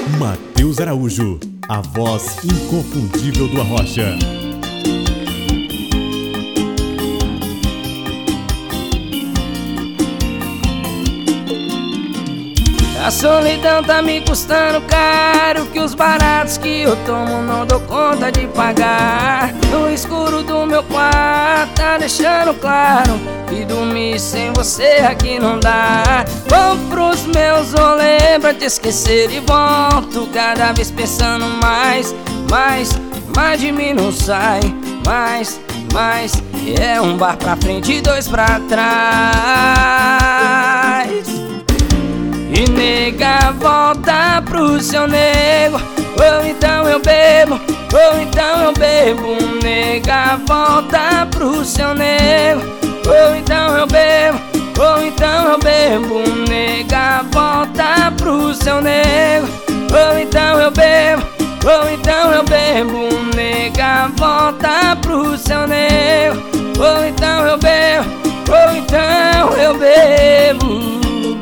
Matheus Araújo, a voz inconfundível do Arrocha. A solidão tá me custando caro, que os baratos que eu tomo não dou conta de pagar. No escuro do meu quarto tá deixando claro que dormir sem você aqui não dá. Vou pros meus rolês pra te esquecer e volto cada vez pensando mais de mim não sai. Mais, é um bar pra frente e dois pra trás. E nega, volta pro seu nego, ou então eu bebo, ou então eu bebo. Nega, volta pro seu nego, ou então eu bebo, ou então eu bebo. Nega, volta pro seu nego, ou então eu bebo, ou então eu bebo. Nega, volta pro seu nego, ou então eu bebo, ou então eu bebo.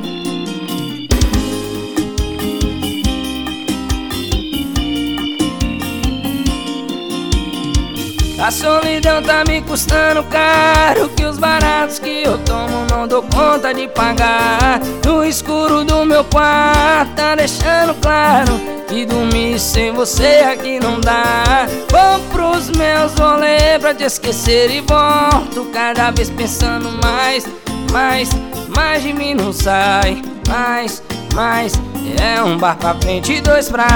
A solidão tá me custando caro, que os baratos que eu tomo não dou conta de pagar. No escuro do meu quarto tá deixando claro que dormir sem você aqui não dá. Vou pros meus rolês pra te esquecer e volto cada vez pensando mais de mim não sai. Mais, é um bar pra frente e dois pra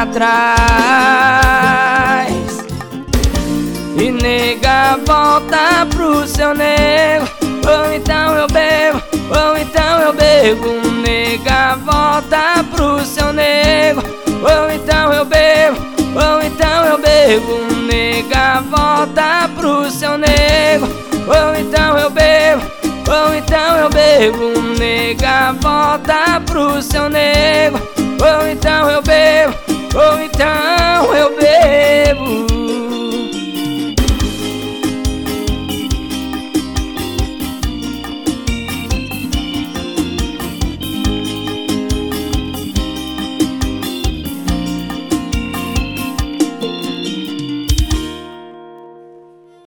trás. E nega, volta pro seu nego, ou então eu bebo, ou então eu bebo. Nega, volta pro seu nego, ou então eu bebo, ou então eu bebo. Nega, volta pro seu nego, ou então eu bebo, ou então eu bebo. Nega, volta pro seu nego, ou então eu bebo, ou então